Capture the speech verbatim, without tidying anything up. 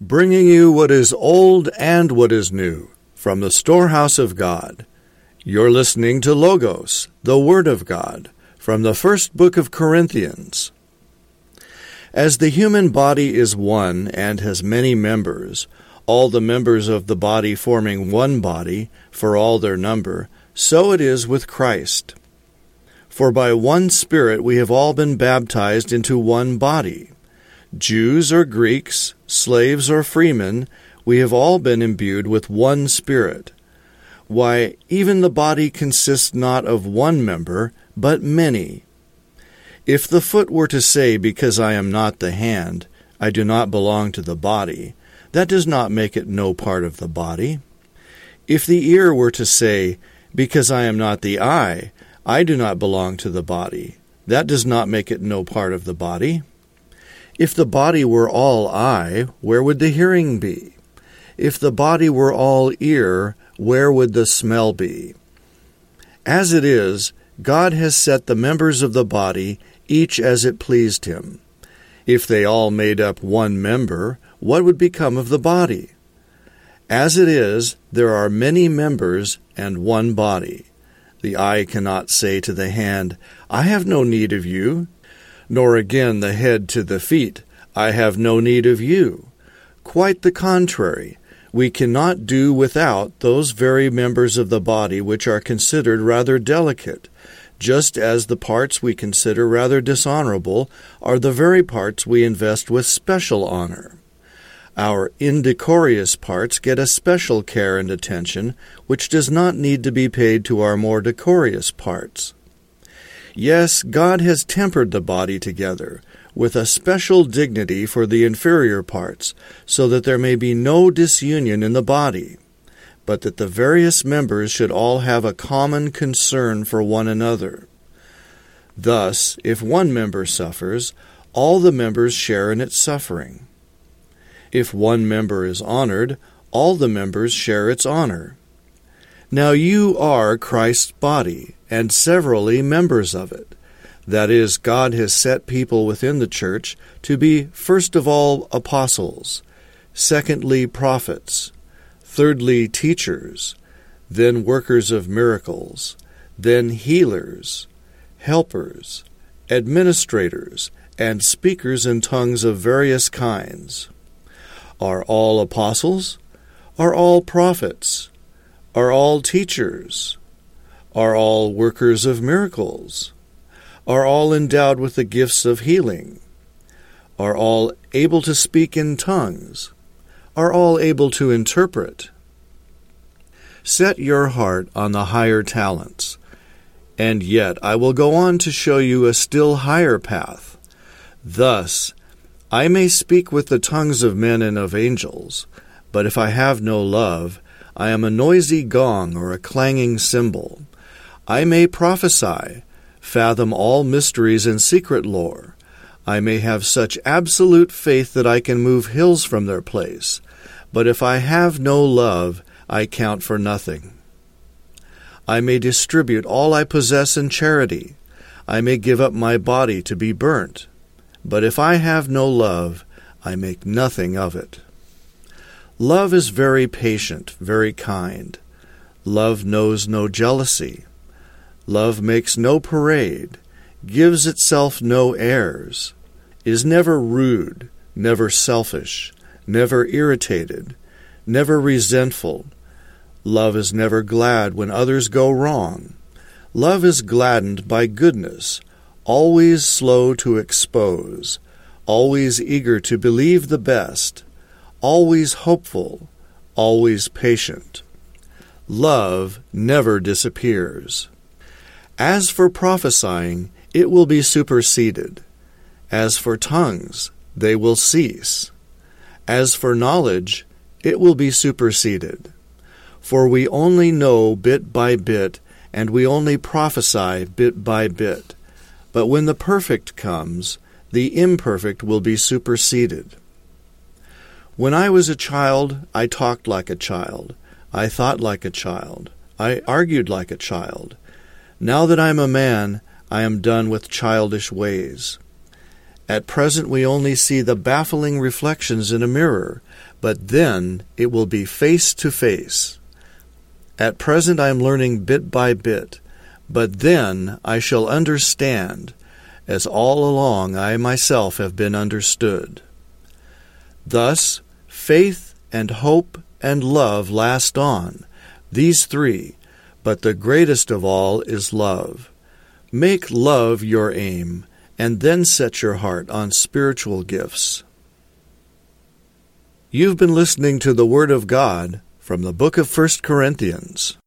bringing you what is old and what is new from the storehouse of God. You're listening to Logos, the Word of God, from the first book of Corinthians. As the human body is one and has many members, all the members of the body forming one body, for all their number, so it is with Christ. For by one Spirit we have all been baptized into one body. Jews or Greeks, slaves or freemen, we have all been imbued with one Spirit. Why, even the body consists not of one member, but many. If the foot were to say, because I am not the hand, I do not belong to the body, that does not make it no part of the body. If the ear were to say, because I am not the eye, I do not belong to the body, that does not make it no part of the body. If the body were all eye, where would the hearing be? If the body were all ear, where would the smell be? As it is, God has set the members of the body, each as it pleased him. If they all made up one member, what would become of the body? As it is, there are many members and one body. The eye cannot say to the hand, I have no need of you, nor again the head to the feet, I have no need of you. Quite the contrary, we cannot do without those very members of the body which are considered rather delicate, just as the parts we consider rather dishonorable are the very parts we invest with special honor. Our indecorous parts get a special care and attention, which does not need to be paid to our more decorous parts. Yes, God has tempered the body together, with a special dignity for the inferior parts, so that there may be no disunion in the body, but that the various members should all have a common concern for one another. Thus, if one member suffers, all the members share in its suffering. If one member is honored, all the members share its honor. Now you are Christ's body, and severally members of it. That is, God has set people within the church to be first of all apostles, secondly prophets, thirdly teachers, then workers of miracles, then healers, helpers, administrators, and speakers in tongues of various kinds. Are all apostles? Are all prophets? Are all teachers? Are all workers of miracles? Are all endowed with the gifts of healing? Are all able to speak in tongues? Are all able to interpret? Set your heart on the higher talents, and yet I will go on to show you a still higher path. Thus, I may speak with the tongues of men and of angels, but if I have no love, I am a noisy gong or a clanging cymbal. I may prophesy, fathom all mysteries and secret lore. I may have such absolute faith that I can move hills from their place, but if I have no love, I count for nothing. I may distribute all I possess in charity. I may give up my body to be burnt, but if I have no love, I make nothing of it. Love is very patient, very kind. Love knows no jealousy. Love makes no parade, gives itself no airs, is never rude, never selfish, never irritated, never resentful. Love is never glad when others go wrong. Love is gladdened by goodness, always slow to expose, always eager to believe the best, always hopeful, always patient. Love never disappears. As for prophesying, it will be superseded. As for tongues, they will cease. As for knowledge, it will be superseded. For we only know bit by bit, and we only prophesy bit by bit. But when the perfect comes, the imperfect will be superseded. When I was a child, I talked like a child. I thought like a child. I argued like a child. Now that I am a man, I am done with childish ways. At present we only see the baffling reflections in a mirror, but then it will be face to face. At present I am learning bit by bit, but then I shall understand, as all along I myself have been understood. Thus, faith and hope and love last on, these three, but the greatest of all is love. Make love your aim, and then set your heart on spiritual gifts. You've been listening to the Word of God from the book of First Corinthians.